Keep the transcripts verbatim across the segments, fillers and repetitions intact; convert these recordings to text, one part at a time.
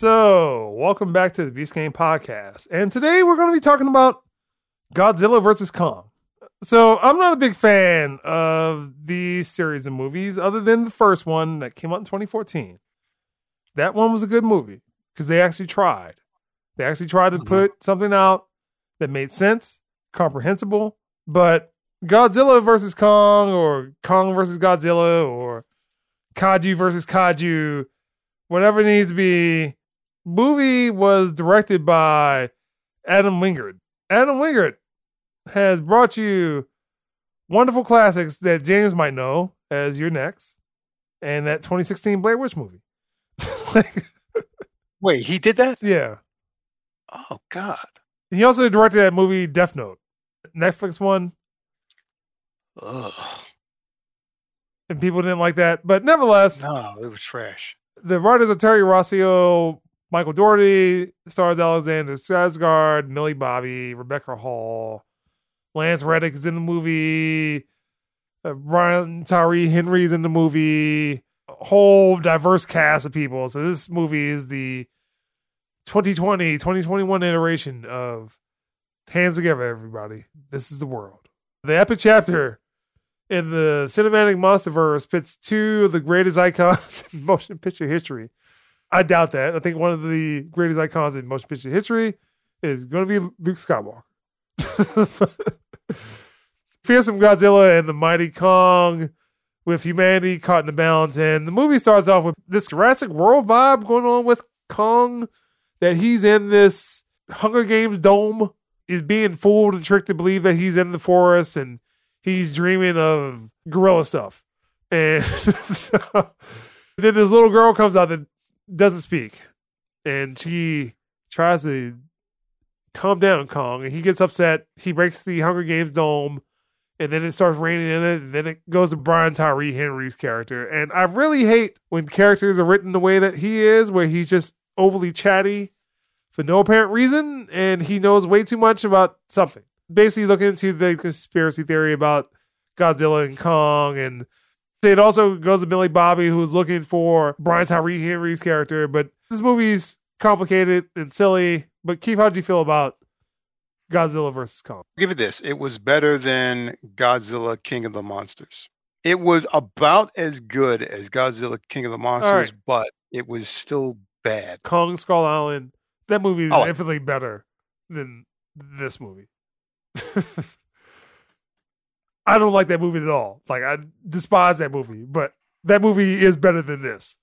So, welcome back to the Beast Game Podcast. And today we're going to be talking about Godzilla versus Kong. So, I'm not a big fan of these series of movies other than the first one that came out in twenty fourteen. That one was a good movie because they actually tried. They actually tried to mm-hmm. put something out that made sense, comprehensible. But Godzilla versus Kong, or Kong versus Godzilla, or Kaiju versus Kaiju, whatever it needs to be, movie was directed by Adam Wingard. Adam Wingard has brought you wonderful classics that James might know as Your Next, and that twenty sixteen Blair Witch movie. Wait, he did that? Yeah. Oh, God. He also directed that movie Death Note, Netflix one. Ugh. And people didn't like that. But nevertheless. No, it was trash. The writers are Terry Rossio, Michael Dougherty, stars Alexander Skarsgård, Millie Bobby, Rebecca Hall, Lance Reddick is in the movie, uh, Brian Tyree Henry's in the movie, a whole diverse cast of people. So this movie is the twenty twenty, twenty twenty-one iteration of Hands Together, everybody. This is the world. The epic chapter in the cinematic monsterverse pits two of the greatest icons in motion picture history. I doubt that. I think one of the greatest icons in motion picture history is going to be Luke Skywalker. Fearsome Godzilla and the Mighty Kong, with humanity caught in the balance. And the movie starts off with this Jurassic World vibe going on with Kong, that he's in this Hunger Games dome, is being fooled and tricked to believe that he's in the forest, and he's dreaming of gorilla stuff. And so, then this little girl comes out that doesn't speak. And she tries to calm down Kong. And he gets upset. He breaks the Hunger Games dome. And then it starts raining in it. And then it goes to Brian Tyree Henry's character. And I really hate when characters are written the way that he is, where he's just overly chatty for no apparent reason. And he knows way too much about something. Basically looking into the conspiracy theory about Godzilla and Kong. And it also goes to Millie Bobby, who's looking for Brian Tyree Henry's character. But this movie's complicated and silly. But Keith, how'd you feel about Godzilla versus Kong? Give it this. It was better than Godzilla King of the Monsters. It was about as good as Godzilla King of the Monsters, right, but it was still bad. Kong Skull Island. That movie is oh. infinitely better than this movie. I don't like that movie at all. It's like, I despise that movie, but that movie is better than this.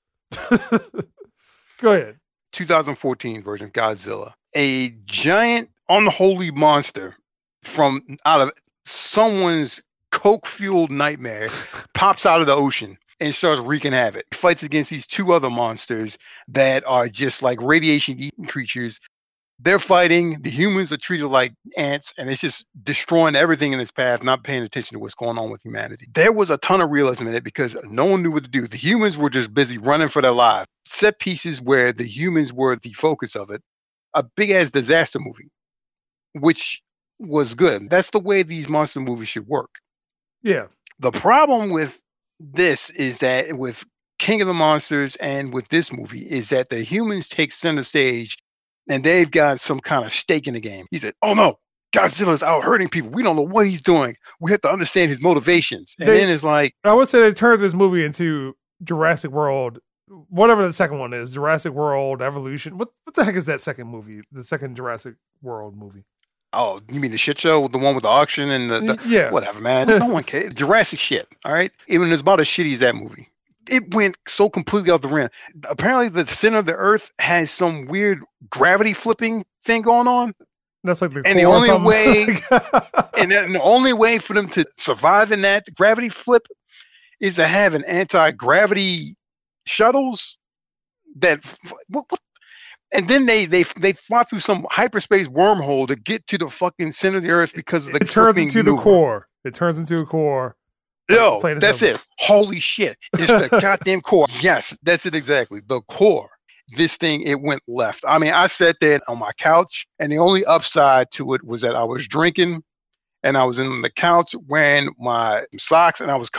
Go ahead. twenty fourteen version Godzilla. A giant unholy monster from out of someone's coke-fueled nightmare pops out of the ocean and starts wreaking havoc. Fights against these two other monsters that are just like radiation-eating creatures. They're fighting. The humans are treated like ants, and it's just destroying everything in its path, not paying attention to what's going on with humanity. There was a ton of realism in it because no one knew what to do. The humans were just busy running for their lives. Set pieces where the humans were the focus of it. A big-ass disaster movie, which was good. That's the way these monster movies should work. Yeah. The problem with this is that with King of the Monsters and with this movie is that the humans take center stage and they've got some kind of stake in the game. He said, oh no, Godzilla's out hurting people. We don't know what he's doing. We have to understand his motivations. And they, then it's like... I would say they turned this movie into Jurassic World, whatever the second one is, Jurassic World Evolution. What, what the heck is that second movie? The second Jurassic World movie? Oh, you mean the shit show? The one with the auction and the... the yeah. Whatever, man. No one cares. Jurassic shit, all right? Even it's about as shitty as that movie. It went so completely off the rim. Apparently, the center of the Earth has some weird gravity flipping thing going on. That's like the and the only way, and the only way for them to survive in that gravity flip is to have an anti-gravity shuttles that. What, what? And then they they they fly through some hyperspace wormhole to get to the fucking center of the Earth because of the. It turns into maneuver. the core. It turns into a core. Yo, that's it. Holy shit. It's the goddamn core. Yes, that's it exactly. The core. This thing, it went left. I mean, I sat there on my couch, and the only upside to it was that I was drinking, and I was in the couch wearing my socks, and I was comfortable.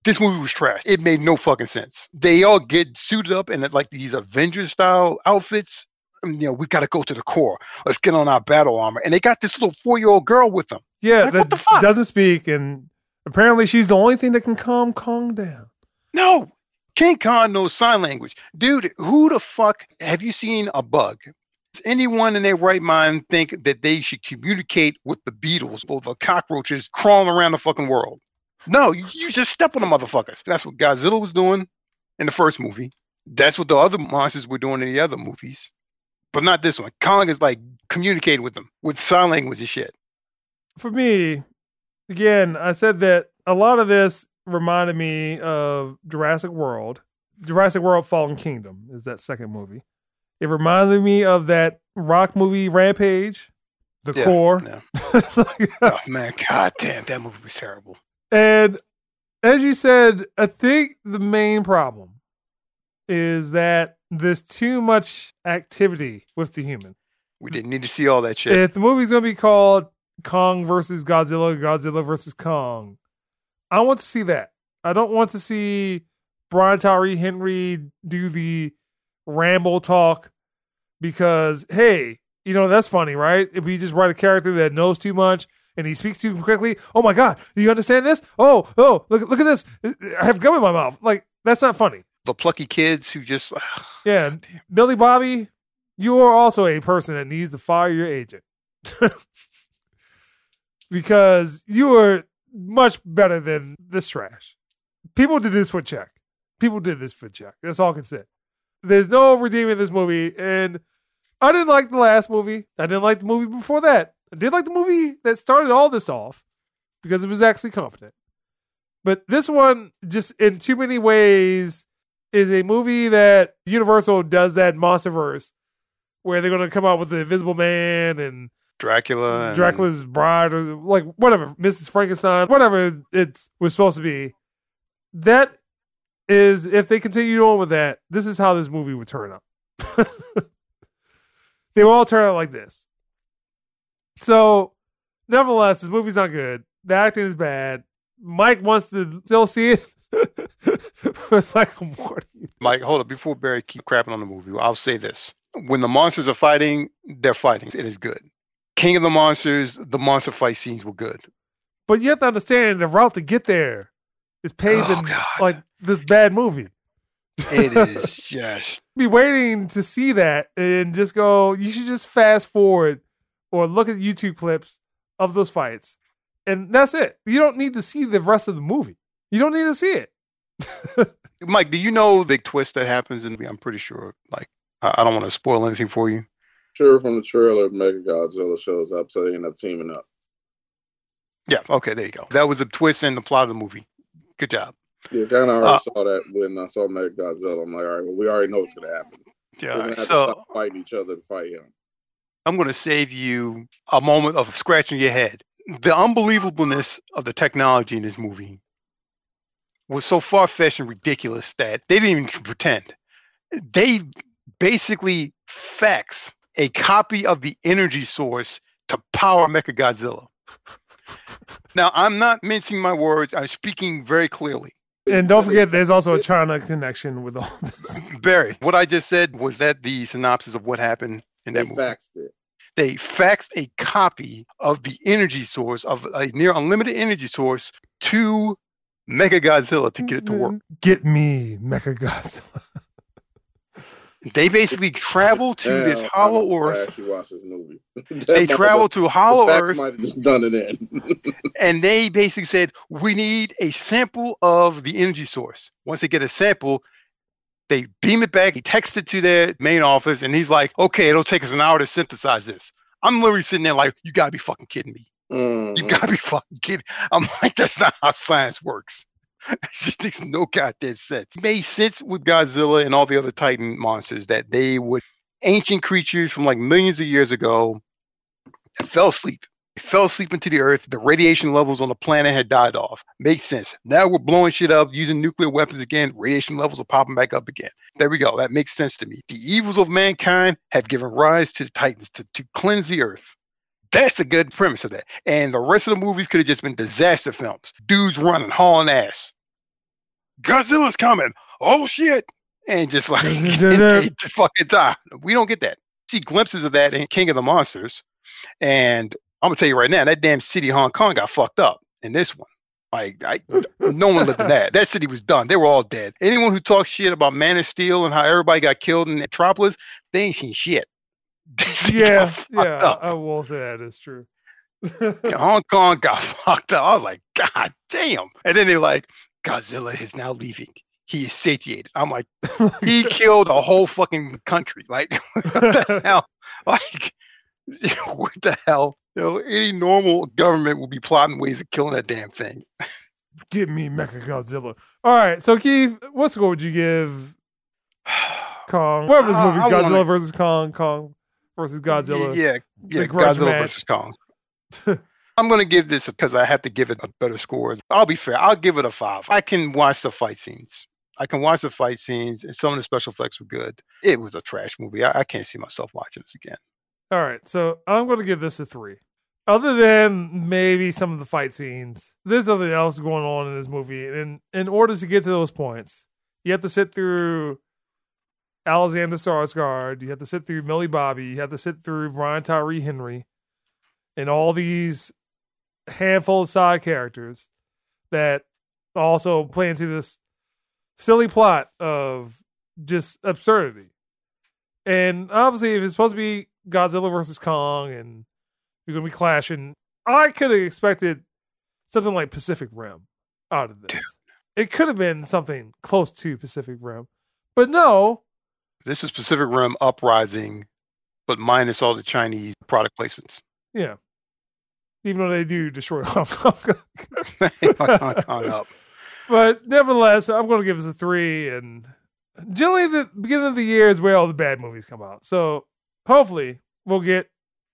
This movie was trash. It made no fucking sense. They all get suited up in like these Avengers style outfits. I mean, you know, we got to go to the core. Let's get on our battle armor. And they got this little four-year-old girl with them. Yeah, like, that what the fuck? Doesn't speak, and apparently she's the only thing that can calm Kong down. No, King Kong knows sign language. Dude, who the fuck, have you seen a bug? Does anyone in their right mind think that they should communicate with the beetles or the cockroaches crawling around the fucking world? No, you, you just step on the motherfuckers. That's what Godzilla was doing in the first movie. That's what the other monsters were doing in the other movies. But not this one. Kong is like communicating with them with sign language and shit. For me, again, I said that a lot of this reminded me of Jurassic World. Jurassic World Fallen Kingdom is that second movie. It reminded me of that rock movie Rampage, The Yeah, Core. yeah. Oh man, god damn, that movie was terrible. And as you said, I think the main problem is that there's too much activity with the human. We didn't need to see all that shit. If the movie's going to be called Kong versus Godzilla, Godzilla versus Kong, I want to see that. I don't want to see Brian Tyree Henry do the ramble talk because, hey, you know, that's funny, right? If we just write a character that knows too much and he speaks too quickly, oh my God, do you understand this? Oh, oh, look, look at this. I have gum in my mouth. Like, that's not funny. The plucky kids who just... Yeah, Billy Bobby, you are also a person that needs to fire your agent. Because you are much better than this trash. People did this for check. People did this for check. That's all I can say. There's no redeeming this movie. And I didn't like the last movie. I didn't like the movie before that. I did like the movie that started all this off because it was actually competent. But this one, just in too many ways, is a movie that Universal does that Monsterverse where they're going to come out with the Invisible Man and Dracula. And... Dracula's bride, or like whatever, Missus Frankenstein, whatever it was supposed to be. That is, if they continued on with that, this is how this movie would turn out. They will all turn out like this. So, nevertheless, this movie's not good. The acting is bad. Mike wants to still see it with Michael Morty. Mike, hold up. Before Barry keep crapping on the movie, I'll say this. When the monsters are fighting, they're fighting. It is good. King of the Monsters, the monster fight scenes were good. But you have to understand the route to get there is paved Oh, in God. like this bad movie. It is just... Be waiting to see that and just go, you should just fast forward or look at YouTube clips of those fights. And that's it. You don't need to see the rest of the movie. You don't need to see it. Mike, do you know the twist that happens in the I'm pretty sure, like, I I don't want to spoil anything for you. Sure, from the trailer, Mechagodzilla shows up, so they end up teaming up. Yeah, okay, there you go. That was a twist in the plot of the movie. Good job. Yeah, kind of already Uh, saw that when I saw Mechagodzilla. I'm like, all right, well, we already know what's going to happen. Yeah, We're all going right, to have so to stop fighting each other to fight him. I'm going to save you a moment of scratching your head. The unbelievableness of the technology in this movie was so far-fetched and ridiculous that they didn't even pretend. They basically fax a copy of the energy source to power Mechagodzilla. Now, I'm not mincing my words. I'm speaking very clearly. And don't forget, there's also a China connection with all this. Barry, what I just said, was that the synopsis of what happened in that They movie? faxed it. They faxed a copy of the energy source, of a near unlimited energy source, to Mechagodzilla to get it to work. Get me, Mechagodzilla. They basically travel to Damn, this I hollow don't- I earth. actually watched this movie. They travel to hollow the fax earth, might have just done it in. and they basically said, we need a sample of the energy source. Once they get a sample, they beam it back, they text it to their main office, and he's like, okay, it'll take us an hour to synthesize this. I'm literally sitting there like, you gotta be fucking kidding me. Mm. You gotta be fucking kidding. I'm like, that's not how science works. It just makes no goddamn sense. It made sense with Godzilla and all the other Titan monsters that they would, ancient creatures from like millions of years ago, that fell asleep. They fell asleep into the earth. The radiation levels on the planet had died off. Makes sense. Now we're blowing shit up, using nuclear weapons again. Radiation levels are popping back up again. There we go. That makes sense to me. The evils of mankind have given rise to the Titans to, to cleanse the earth. That's a good premise of that. And the rest of the movies could have just been disaster films. Dudes running, hauling ass. Godzilla's coming. Oh shit. And just like they just fucking die. We don't get that. See glimpses of that in King of the Monsters. And I'm gonna tell you right now, that damn city, Hong Kong, got fucked up in this one. Like, I, no one lived in that. That city was done. They were all dead. Anyone who talks shit about Man of Steel and how everybody got killed in Metropolis, they ain't seen shit. Yeah, yeah, up. I will say that is true. Hong Kong got fucked up. I was like, God damn. And then they're like, Godzilla is now leaving. He is satiated. I'm like, he killed a whole fucking country. Like, what the hell? Like, what the hell? You know, any normal government will be plotting ways of killing that damn thing. Give me Mechagodzilla. All right, so Keith, what score would you give Kong? Whatever this movie, I, I Godzilla wanna... versus Kong, Kong versus Godzilla. Yeah, yeah, Godzilla match. versus Kong. I'm going to give this because I have to give it a better score. I'll be fair. I'll give it a five. I can watch the fight scenes. I can watch the fight scenes, and some of the special effects were good. It was a trash movie. I, I can't see myself watching this again. All right, so I'm going to give this a three. Other than maybe some of the fight scenes, there's nothing else going on in this movie. And in order to get to those points, you have to sit through Alexander Skarsgård, you have to sit through Millie Bobby, you have to sit through Brian Tyree Henry, and all these handful of side characters that also play into this silly plot of just absurdity. And obviously, if it's supposed to be Godzilla versus Kong and you're going to be clashing, I could have expected something like Pacific Rim out of this. Dude. It could have been something close to Pacific Rim. But no. This is Pacific Rim Uprising, but minus all the Chinese product placements. Yeah. Even though they do destroy Hong Kong. Hong Kong up. But nevertheless, I'm going to give this a three. And generally, the beginning of the year is where all the bad movies come out. So hopefully, we'll get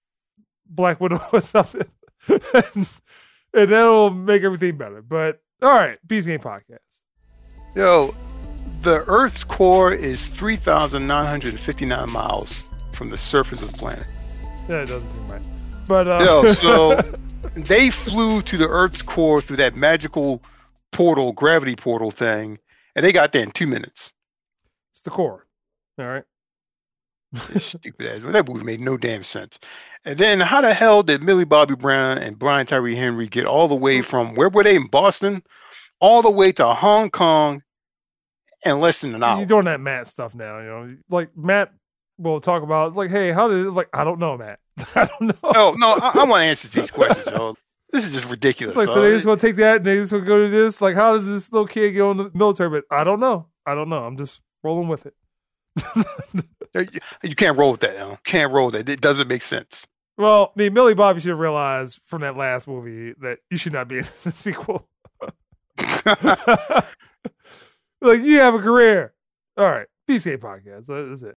Black Widow or something. and, and that'll make everything better. But all right, Beast Game Podcast. Yo, the Earth's core is three thousand nine hundred fifty-nine miles from the surface of the planet. Yeah, it doesn't seem right. But uh, Yo, so they flew to the Earth's core through that magical portal, gravity portal thing, and they got there in two minutes. It's the core. All right. Stupid ass. That movie made no damn sense. And then how the hell did Millie Bobby Brown and Brian Tyree Henry get all the way from, where were they, in Boston, all the way to Hong Kong in less than an hour? You're doing that Matt stuff now, you know. Like Matt will talk about, like, hey, how did it, like, I don't know, Matt. I don't know. No, no, I, I want to answer these questions, yo. This is just ridiculous. It's like, so, so they just want to take that and they just want to go to this. Like, how does this little kid get on the military? But I don't know. I don't know. I'm just rolling with it. You can't roll with that, yo. Can't roll with that. It doesn't make sense. Well, I mean, Millie Bobby should have realized from that last movie that you should not be in the sequel. Like, you have a career. All right. Beast Game Podcast. That's it.